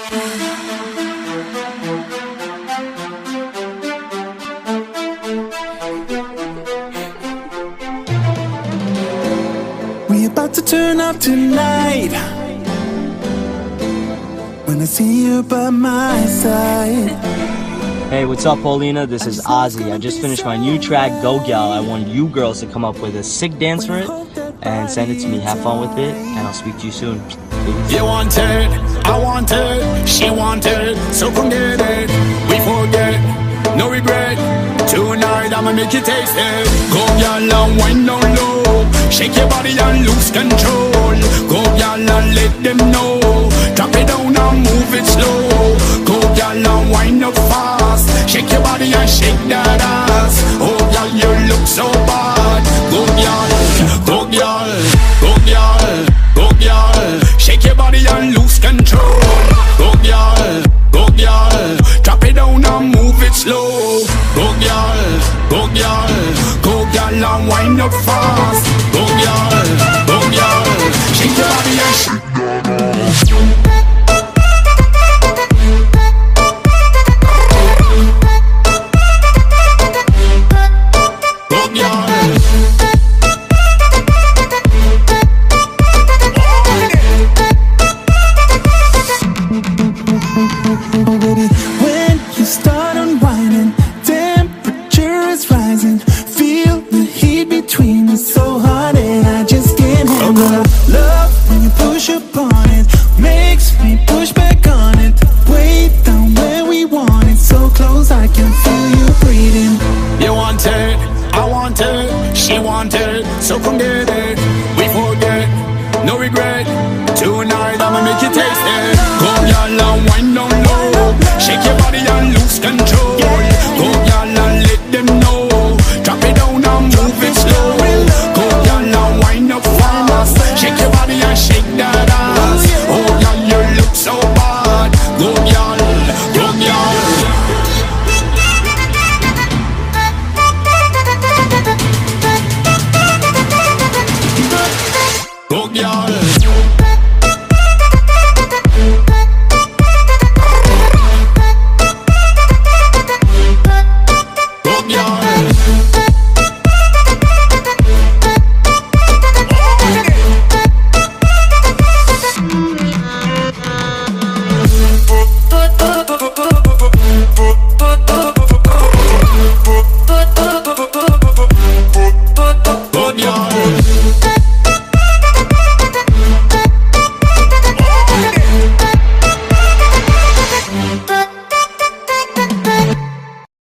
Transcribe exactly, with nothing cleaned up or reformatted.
We about to turn up tonight. When I see you by my side. Hey, what's up, Paulina? This is Ozzy. I just finished my new track, Go Gal. I want you girls to come up with a sick dance for it and send it to me. Have fun with it, and I'll speak to you soon. Peace. You want it, I want it, she want it, so come get it. We forget, no regret. Tonight I'ma make you taste it. Go gal and wine down low, shake your body and lose control. Go gal and let them know